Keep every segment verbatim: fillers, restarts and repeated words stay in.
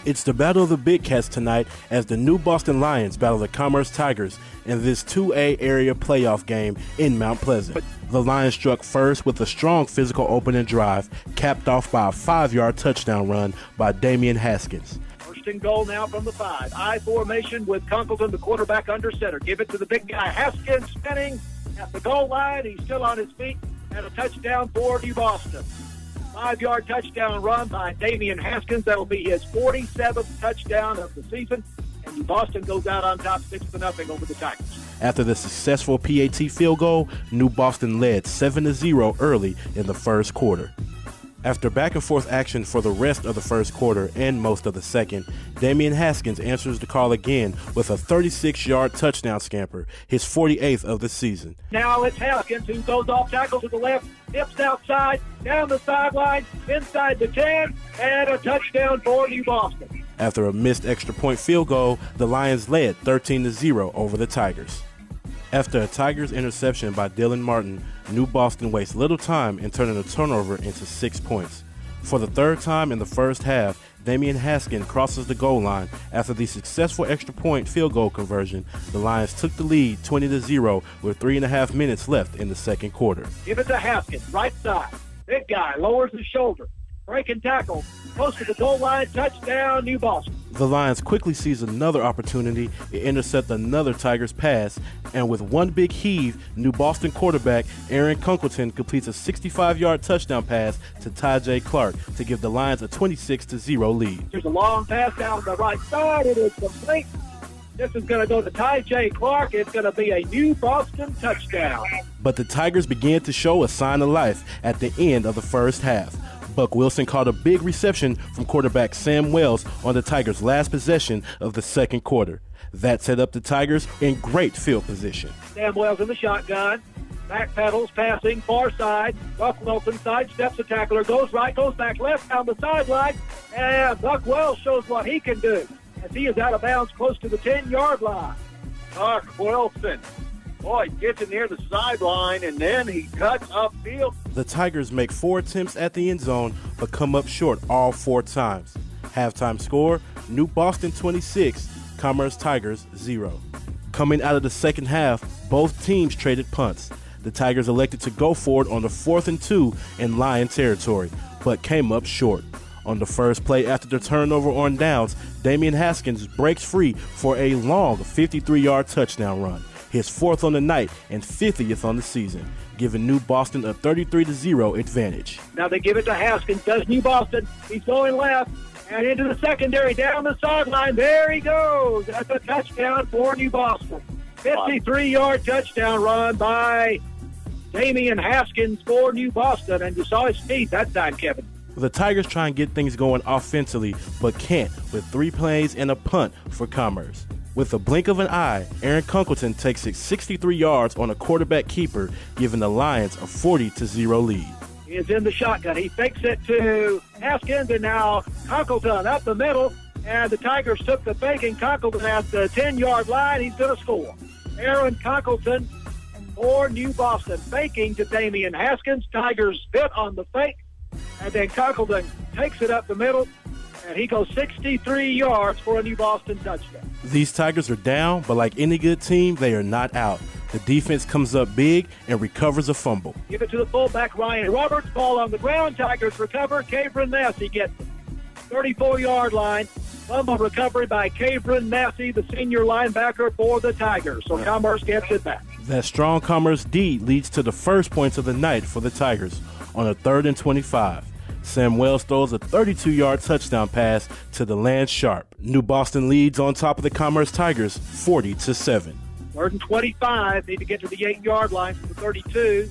It's the battle of the Big Cats tonight as the New Boston Lions battle the Commerce Tigers in this two A area playoff game in Mount Pleasant. The Lions struck first with a strong physical opening drive, capped off by a five-yard touchdown run by Damian Haskins. First and goal now from the five. I formation with Kunkelton, the quarterback, under center. Give it to the big guy. Haskins spinning at the goal line. He's still on his feet, and a touchdown for New Boston. Five-yard touchdown run by Damian Haskins. That'll be his forty-seventh touchdown of the season. And New Boston goes out on top six to nothing over the Tigers. After the successful P A T field goal, New Boston led seven to zero early in the first quarter. After back-and-forth action for the rest of the first quarter and most of the second, Damian Haskins answers the call again with a thirty-six-yard touchdown scamper, his forty-eighth of the season. Now it's Haskins who goes off tackle to the left, hips outside, down the sideline, inside the ten, and a touchdown for New Boston. After a missed extra-point field goal, the Lions led thirteen to zero over the Tigers. After a Tigers interception by Dylan Martin, New Boston wastes little time in turning a turnover into six points. For the third time in the first half, Damian Haskins crosses the goal line. After the successful extra-point field goal conversion, the Lions took the lead twenty to zero with three and a half minutes left in the second quarter. Give it to Haskins, right side. Big guy, lowers his shoulder. Break and tackle, close to the goal line, touchdown, New Boston. The Lions quickly seize another opportunity to intercept another Tigers pass, and with one big heave, New Boston quarterback Aaron Kunkelton completes a sixty-five-yard touchdown pass to Ty J. Clark to give the Lions a twenty-six to zero lead. There's a long pass down the right side. It is complete. This is going to go to Ty J. Clark. It's going to be a New Boston touchdown. But the Tigers began to show a sign of life at the end of the first half. Buck Wilson caught a big reception from quarterback Sam Wells on the Tigers' last possession of the second quarter. That set up the Tigers in great field position. Sam Wells in the shotgun. Back pedals, passing, far side. Buck Wilson sidesteps the tackler, goes right, goes back left down the sideline. And Buck Wells shows what he can do as he is out of bounds close to the ten-yard line. Buck Wilson. Boy, gets it near the sideline, and then he cuts upfield. The Tigers make four attempts at the end zone, but come up short all four times. Halftime score, New Boston twenty-six, Commerce Tigers zero. Coming out of the second half, both teams traded punts. The Tigers elected to go for it on the fourth and two in Lion territory, but came up short. On the first play after the turnover on downs, Damian Haskins breaks free for a long fifty-three-yard touchdown run, his fourth on the night and fiftieth on the season, giving New Boston a thirty-three to zero advantage. Now they give it to Haskins. Does New Boston. He's going left and into the secondary, down the sideline. There he goes. That's a touchdown for New Boston. fifty-three-yard touchdown run by Damian Haskins for New Boston. And you saw his feet that time, Kevin. The Tigers try and get things going offensively, but can't with three plays and a punt for Commerce. With a blink of an eye, Aaron Kunkelton takes it sixty-three yards on a quarterback keeper, giving the Lions a forty to zero lead. He is in the shotgun. He fakes it to Haskins, and now Kunkelton up the middle, and the Tigers took the fake, and Kunkelton at the ten-yard line. He's going to score. Aaron Kunkelton for New Boston, faking to Damian Haskins. Tigers bit on the fake, and then Kunkelton takes it up the middle, and he goes sixty-three yards for a New Boston touchdown. These Tigers are down, but like any good team, they are not out. The defense comes up big and recovers a fumble. Give it to the fullback, Ryan Roberts. Ball on the ground. Tigers recover. Kavron Massey gets it. thirty-four-yard line. Fumble recovery by Kavron Massey, the senior linebacker for the Tigers. So Commerce gets it back. That strong Commerce D leads to the first points of the night for the Tigers on a third and twenty-five. Sam Wells throws a thirty-two-yard touchdown pass to the Lance Sharp. New Boston leads on top of the Commerce Tigers forty to seven. Third and twenty-five. Need to get to the eight-yard line from the thirty-two.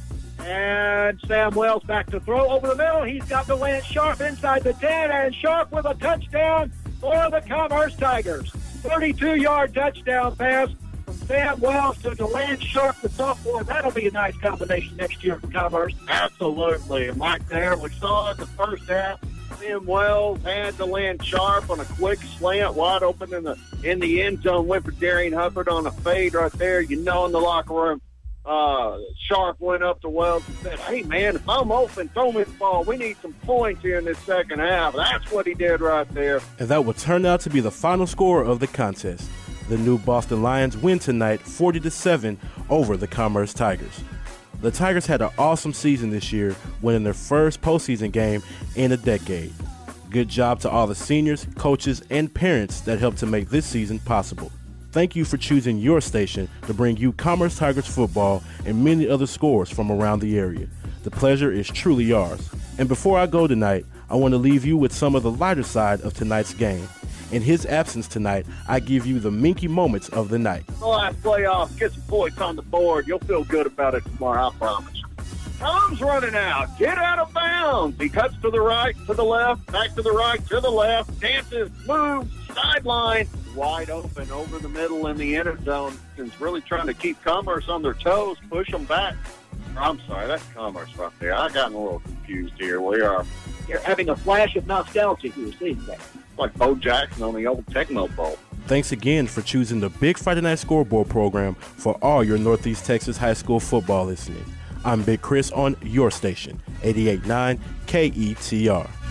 And Sam Wells back to throw over the middle. He's got the Lance Sharp inside the ten, and Sharp with a touchdown for the Commerce Tigers. thirty-two-yard touchdown pass from Sam Wells to Lance Sharp, the sophomore. That'll be a nice combination next year for Commerce. Absolutely. And right there, we saw in the first half, Sam Wells had the Lance Sharp on a quick slant, wide open in the in the end zone. Went for Darian Hubbard on a fade right there. You know, in the locker room, Uh, Sharp went up to Wells and said, hey, man, if I'm open, throw me the ball. We need some points here in this second half. That's what he did right there. And that would turn out to be the final score of the contest. The New Boston Lions win tonight forty to seven over the Commerce Tigers. The Tigers had an awesome season this year, winning their first postseason game in a decade. Good job to all the seniors, coaches, and parents that helped to make this season possible. Thank you for choosing your station to bring you Commerce Tigers football and many other scores from around the area. The pleasure is truly yours. And before I go tonight, I want to leave you with some of the lighter side of tonight's game. In his absence tonight, I give you the Minky moments of the night. The last playoff, get some points on the board. You'll feel good about it tomorrow, I promise. Tom's running out. Get out of bounds. He cuts to the right, to the left, back to the right, to the left, dances, moves, sideline. Wide open over the middle in the end zone. He's really trying to keep Commerce on their toes, push them back. I'm sorry, that's Commerce right there. I got a little confused here. We are You're having a flash of nostalgia here, seeing that. like Bo Jackson on the old Tecmo Bowl. Thanks again for choosing the Big Friday Night Scoreboard program for all your Northeast Texas high school football listening. I'm Big Chris on your station, eighty-eight point nine K E T R.